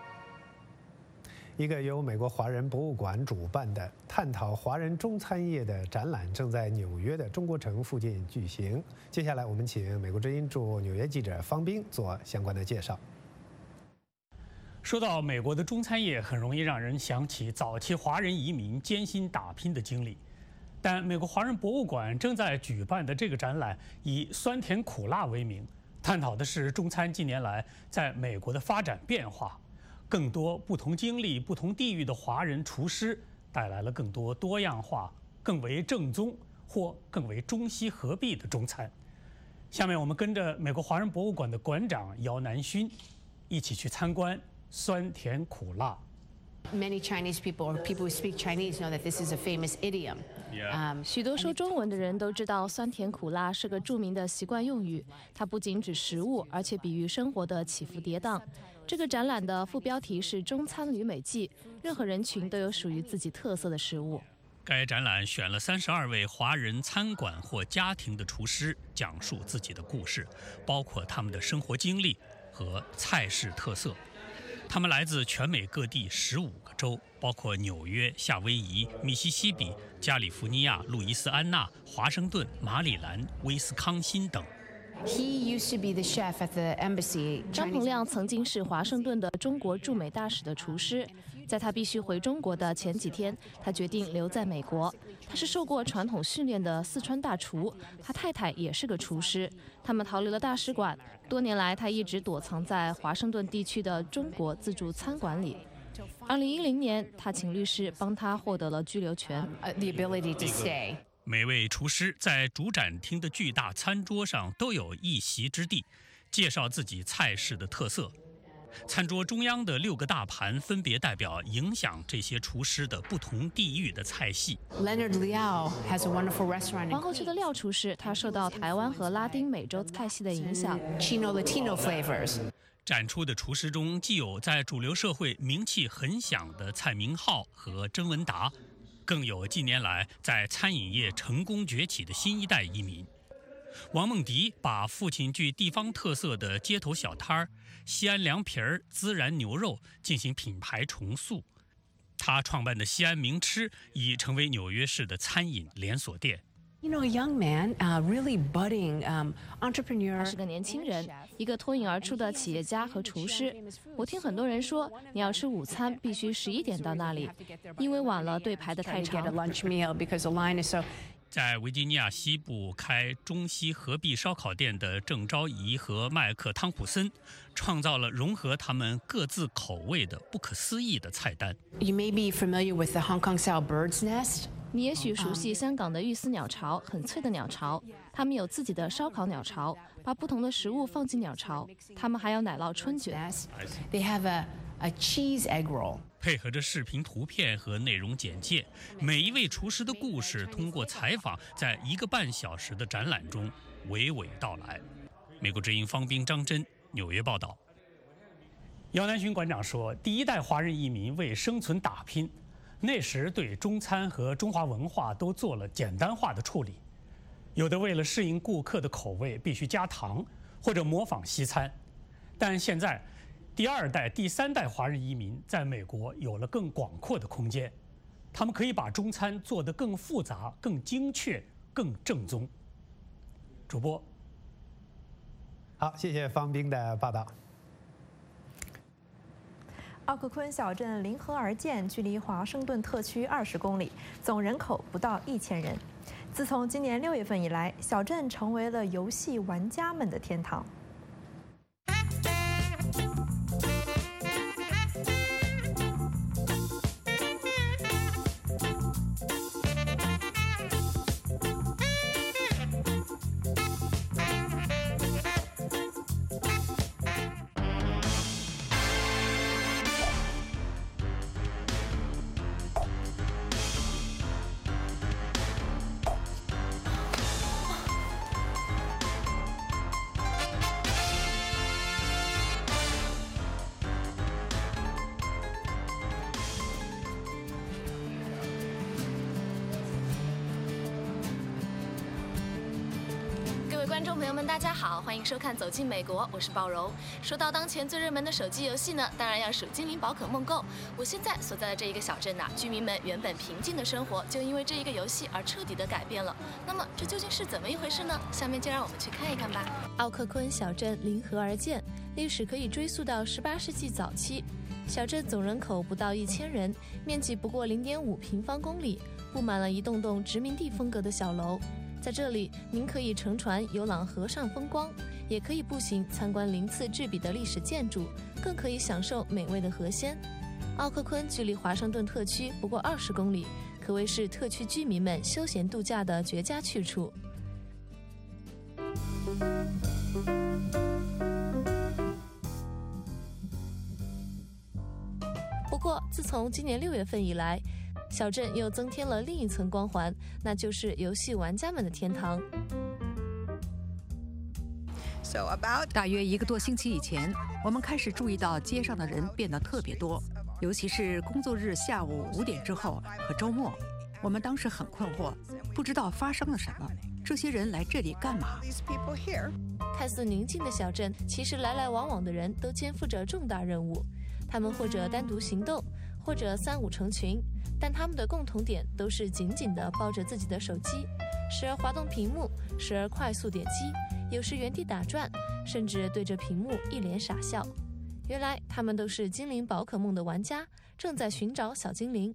一个由美国华人博物馆主办的探讨华人中餐业的展览正在纽约的中国城附近举行。接下来，我们请美国之音驻纽约记者方斌做相关的介绍。 说到美国的中餐业，很容易让人想起早期华人移民艰辛打拼的经历。但美国华人博物馆正在举办的这个展览以酸甜苦辣为名，探讨的是中餐近年来在美国的发展变化。更多不同经历、不同地域的华人厨师带来了更多多样化、更为正宗或更为中西合璧的中餐。下面我们跟着美国华人博物馆的馆长姚南勋一起去参观酸甜苦辣。 Many Chinese people or people who speak Chinese know that this is a famous idiom. 许多说中文的人都知道酸甜苦辣是个著名的习惯用语，它不仅指食物，而且比喻生活的起伏跌宕。这个展览的副标题是中餐旅美记，任何人群都有属于自己特色的食物。 该展览选了32位华人餐馆或家庭的厨师，讲述自己的故事，包括他们的生活经历和菜式特色。他们来自全美各地15个州，包括纽约、夏威夷、密西西比、加利福尼亚、路易斯安那、华盛顿、马里兰、威斯康辛等。 张鹏亮曾经是华盛顿的中国驻美大使的厨师。在他必须回中国的前几天，他决定留在美国。他是受过传统训练的四川大厨，他太太也是个厨师。他们逃离了大使馆，多年来他一直躲藏在华盛顿地区的中国自助餐馆里。2010年，他请律师帮他获得了居留权。 每位厨师在主展厅的巨大餐桌上都有一席之地，介绍自己菜式的特色。餐桌中央的6个大盘分别代表影响这些厨师的不同地域的菜系。 皇后区的廖厨师，他受到台湾和拉丁美洲菜系的影响。 展出的厨师中，既有在主流社会名气很响的蔡明浩和甄文达，更有近年来在餐饮业成功崛起的新一代移民。王梦迪把父亲具地方特色的街头小摊儿西安凉皮儿、孜然牛肉进行品牌重塑。他创办的西安名吃已成为纽约市的餐饮连锁店。 他是个年轻人，一个脱颖而出的企业家和厨师。我听很多人说，你要吃午餐必须11点到那里，因为晚了队排得太长。 在维吉尼亚西部开中西合璧烧烤店的郑昭仪和麦克汤普森，创造了融合他们各自口味的不可思议的菜单。 你也许熟悉香港的玉丝鸟巢，很脆的鸟巢。他们有自己的烧烤鸟巢，把不同的食物放进鸟巢。他们还有奶酪春卷。 A cheese egg roll。 配合着视频图片和内容简介，每一位厨师的故事通过采访，在1个半小时的展览中娓娓道来。美国之音方斌、张真，纽约报道。姚南勋馆长说，第1代华人移民为生存打拼，那时对中餐和中华文化都做了简单化的处理，有的为了适应顾客的口味必须加糖，或者模仿西餐，但现在第2代、第3代华人移民在美国有了更广阔的空间，他们可以把中餐做得更复杂、更精确、更正宗。主播， 好，谢谢方斌的报道。 奥克昆小镇临河而建，距离华盛顿特区20公里，总人口不到1000人。自从今年6月份以来，小镇成为了游戏玩家们的天堂。 观众朋友们，大家好，欢迎收看《走进美国》，我是鲍柔。说到当前最热门的手机游戏呢，当然要数《精灵宝可梦 Go》。我现在所在的这一个小镇呐，居民们原本平静的生活就因为这一个游戏而彻底的改变了。那么这究竟是怎么一回事呢？下面就让我们去看一看吧。奥克昆小镇临河而建，历史可以追溯到18世纪早期。小镇总人口不到1000人，面积不过0.5平方公里，布满了一栋栋殖民地风格的小楼。在这里，您可以乘船游览河上风光，也可以步行参观鳞次栉比的历史建筑，更可以享受美味的河鲜。奥克昆距离华盛顿特区不过20公里，可谓是特区居民们休闲度假的绝佳去处。不过，自从今年6月份以来，小镇又增添了另一层光环，那就是游戏玩家们的天堂。 大约1个多星期以前，我们开始注意到街上的人变得特别多，尤其是工作日下午5点之后和周末。 我们当时很困惑，不知道发生了什么，这些人来这里干嘛？ 看似宁静的小镇，其实来来往往的人都肩负着重大任务。他们或者单独行动，或者三五成群，但他们的共同点都是紧紧地抱着自己的手机，时而滑动屏幕，时而快速点击，有时原地打转，甚至对着屏幕一脸傻笑。原来他们都是精灵宝可梦的玩家，正在寻找小精灵。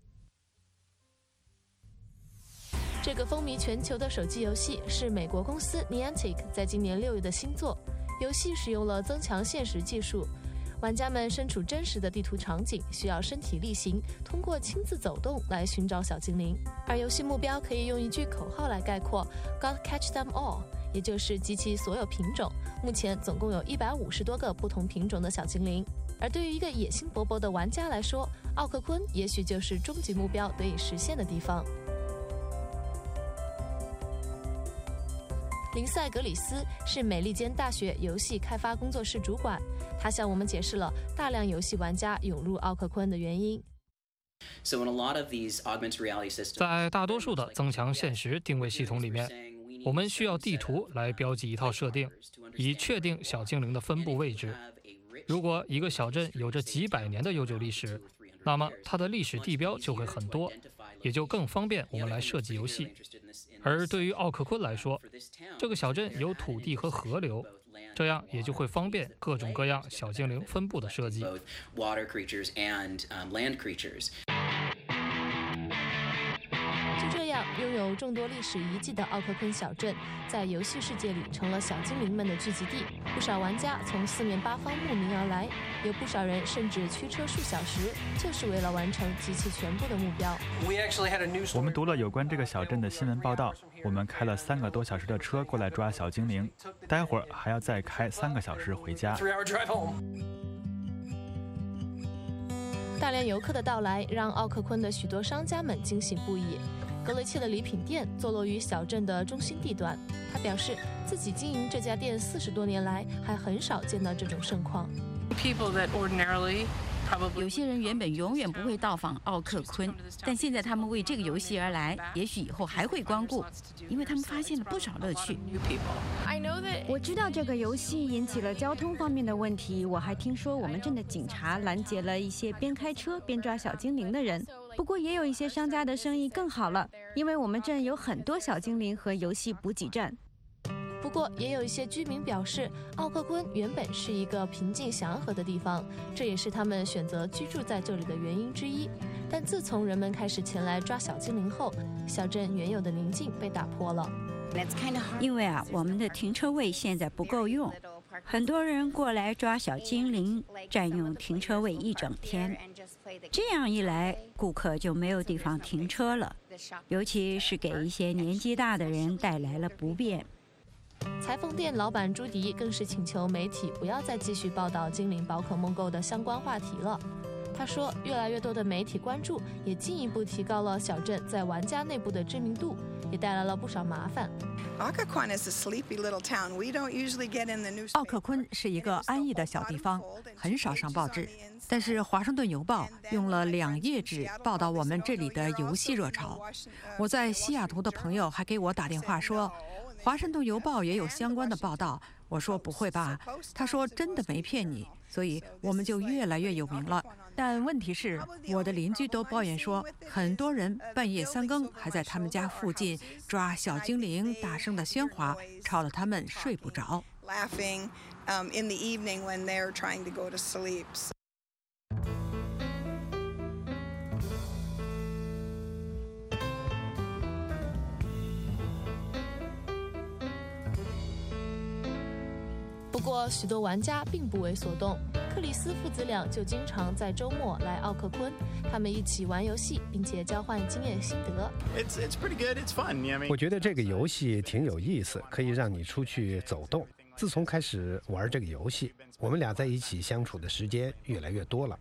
这个风靡全球的手机游戏是美国公司 Niantic 在今年6月的新作。游戏使用了增强现实技术，玩家们身处真实的地图场景，需要身体力行，通过亲自走动来寻找小精灵。而游戏目标可以用一句口号来概括 ：Gotta catch them all， 也就是集齐所有品种。目前总共有150多个不同品种的小精灵。而对于一个野心勃勃的玩家来说，奥克昆也许就是终极目标得以实现的地方。林赛格里斯是美利坚大学游戏开发工作室主管，他向我们解释了大量游戏玩家涌入奥克昆的原因。 在大多数的增强现实定位系统里面，我们需要地图来标记一套设定，以确定小精灵的分布位置。如果一个小镇有着几百年的悠久历史，那么它的历史地标就会很多，也就更方便我们来设计游戏。而对于奥克昆来说，这个小镇有土地和河流，这样也就会方便各种各样小精灵分布的设计。 就这样，拥有众多历史遗迹的奥克昆小镇，在游戏世界里成了小精灵们的聚集地。不少玩家从四面八方慕名而来，有不少人甚至驱车数小时，就是为了完成集齐全部的目标。 我们读了有关这个小镇的新闻报道，我们开了3个多小时的车过来抓小精灵，待会儿还要再开3个小时回家。 大量游客的到来让奥克昆的许多商家们惊喜不已。格雷切的礼品店坐落于小镇的中心地段，他表示自己经营这家店40多年来，还很少见到这种盛况。 有些人原本永远不会到访奥克昆，但现在他们为这个游戏而来，也许以后还会光顾，因为他们发现了不少乐趣。 我知道这个游戏引起了交通方面的问题，我还听说我们镇的警察拦截了一些边开车边抓小精灵的人。不过也有一些商家的生意更好了，因为我们镇有很多小精灵和游戏补给站。 不过，也有一些居民表示，奥克昆原本是一个平静祥和的地方，这也是他们选择居住在这里的原因之一。但自从人们开始前来抓小精灵后，小镇原有的宁静被打破了。 因为我们的停车位现在不够用，很多人过来抓小精灵，占用停车位一整天。这样一来，顾客就没有地方停车了，尤其是给一些年纪大的人带来了不便。 裁缝店老板朱迪更是请求媒体不要再继续报道精灵宝可梦购的相关话题了。他说，越来越多的媒体关注，也进一步提高了小镇在玩家内部的知名度，也带来了不少麻烦。 奥克昆是一个安逸的小地方，很少上报纸。但是《华盛顿邮报》用了2页纸报道我们这里的游戏热潮。我在西雅图的朋友还给我打电话说，《华盛顿邮报》也有相关的报道。我说不会吧？他说真的没骗你。所以我们就越来越有名了。但问题是，我的邻居都抱怨说，很多人半夜3更还在他们家附近抓小精灵，大声的喧哗，吵得他们睡不着。 不过，许多玩家并不为所动。克里斯父子俩就经常在周末来奥克昆，他们一起玩游戏，并且交换经验心得。 我觉得这个游戏挺有意思，可以让你出去走动。自从开始玩这个游戏，我们俩在一起相处的时间越来越多了。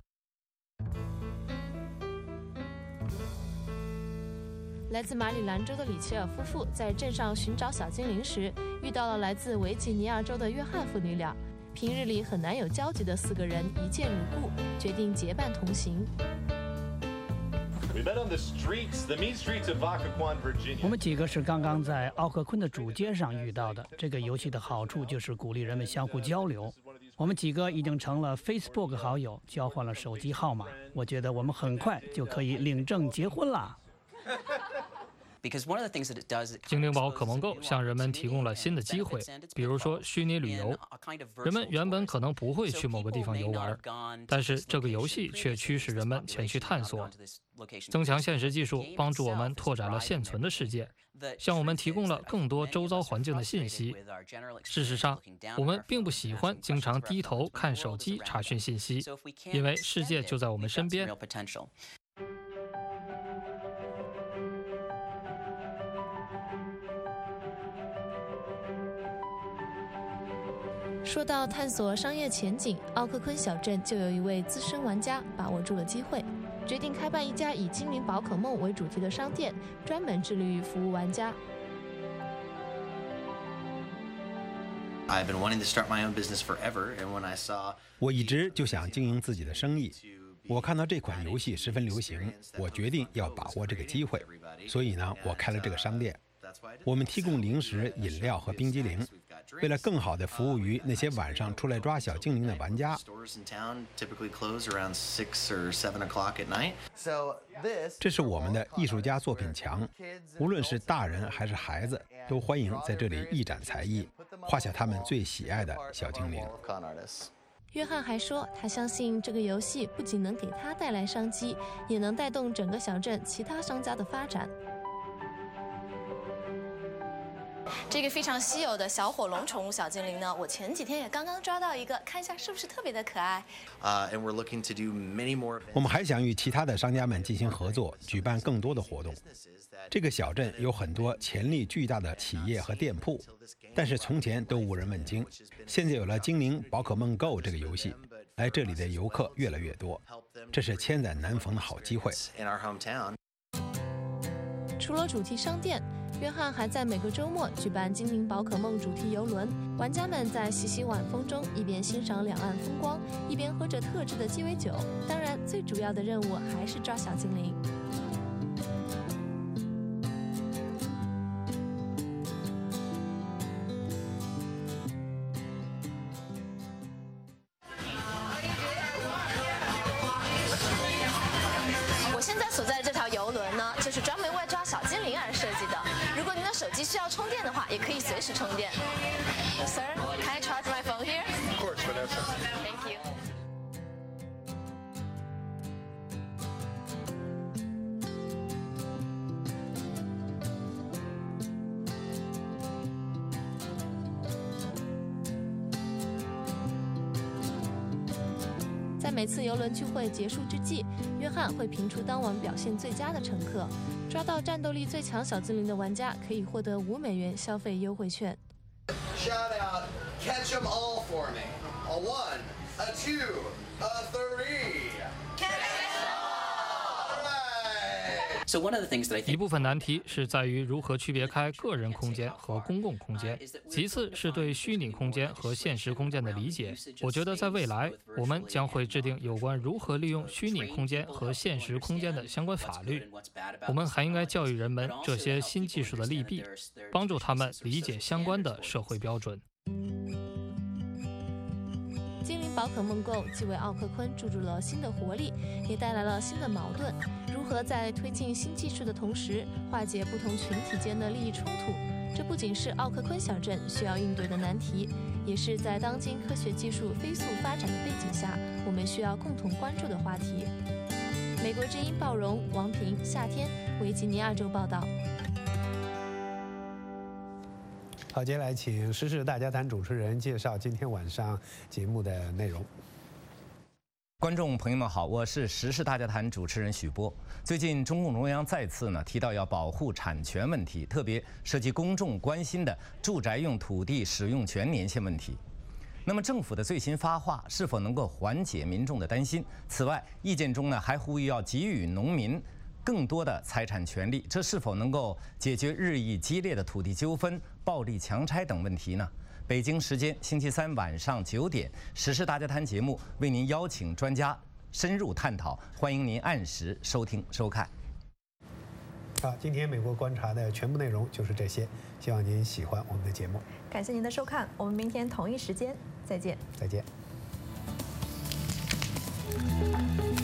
来自马里兰州的里切尔夫妇在镇上寻找小精灵时，遇到了来自维吉尼亚州的约翰父女俩。平日里很难有交集的4个人一见如故，决定结伴同行。 我们几个是刚刚在奥克昆的主街上遇到的。这个游戏的好处就是鼓励人们相互交流。我们几个已经成了 Facebook 好友，交换了手机号码。我觉得我们很快就可以领证结婚啦。 精灵宝可梦购向人们提供了新的机会，比如说虚拟旅游。人们原本可能不会去某个地方游玩，但是这个游戏却驱使人们前去探索。增强现实技术帮助我们拓展了现存的世界，向我们提供了更多周遭环境的信息。事实上，我们并不喜欢经常低头看手机查询信息，因为世界就在我们身边。 说到探索商业前景，奥克昆小镇就有一位资深玩家把握住了机会，决定开办一家以精灵宝可梦为主题的商店，专门致力于服务玩家。 我一直就想经营自己的生意。我看到这款游戏十分流行，我决定要把握这个机会，所以呢，我开了这个商店。我们提供零食、饮料和冰激凌。为了更好地服务于那些晚上出来抓小精灵的玩家，这是我们的艺术家作品墙，无论是大人还是孩子，都欢迎在这里一展才艺，画下他们最喜爱的小精灵。 约翰还说，他相信这个游戏不仅能给他带来商机，也能带动整个小镇其他商家的发展。这个非常稀有的小火龙宠物小精灵呢，我前几天也刚刚抓到一个，看一下是不是特别的可爱。 我们还想与其他的商家们进行合作，举办更多的活动。这个小镇有很多潜力巨大的企业和店铺，但是从前都无人问津。现在有了精灵宝可梦 Go 这个游戏，来这里的游客越来越多，这是千载难逢的好机会。 除了主题商店，约翰还在每个周末举办精灵宝可梦主题游轮，玩家们在习习晚风中一边欣赏两岸风光，一边喝着特制的鸡尾酒。当然，最主要的任务还是抓小精灵。我现在所在的这条游轮呢，就是专门为抓小精灵而设计的。如果您的手机需要充电的话，也可以随时充电。Sir, can I charge my phone here? Of course, Vanessa. Thank you. 在每次游轮聚会结束之际，约翰会评出当晚表现最佳的乘客。抓到战斗力最强小精灵的玩家可以获得$5消费优惠券。 Shout out, catch them all for me. A 1, a 2, a 3. Catch 一部分难题是在于如何区别开个人空间和公共空间，其次是对虚拟空间和现实空间的理解。我觉得在未来，我们将会制定有关如何利用虚拟空间和现实空间的相关法律。我们还应该教育人们这些新技术的利弊，帮助他们理解相关的社会标准。 精灵宝可梦 Go 既为奥克昆注入了新的活力，也带来了新的矛盾。如何在推进新技术的同时，化解不同群体间的利益冲突？这不仅是奥克昆小镇需要应对的难题，也是在当今科学技术飞速发展的背景下，我们需要共同关注的话题。美国之音鲍荣、王平、夏天，维吉尼亚州报道。 好，接下来请时事大家谈主持人介绍今天晚上节目的内容。 观众朋友们好，我是时事大家谈主持人许波。最近中共中央再次提到要保护产权问题，特别涉及公众关心的住宅用土地使用权年限问题。那么政府的最新发话是否能够缓解民众的担心？此外，意见中还呼吁要给予农民更多的财产权利，这是否能够解决日益激烈的土地纠纷、暴力强拆等问题呢？北京时间星期三晚上9点，时事大家谈节目为您邀请专家深入探讨，欢迎您按时收听收看。 好，今天美国观察的全部内容就是这些，希望您喜欢我们的节目。 感谢您的收看，我们明天同一时间再见。 再见。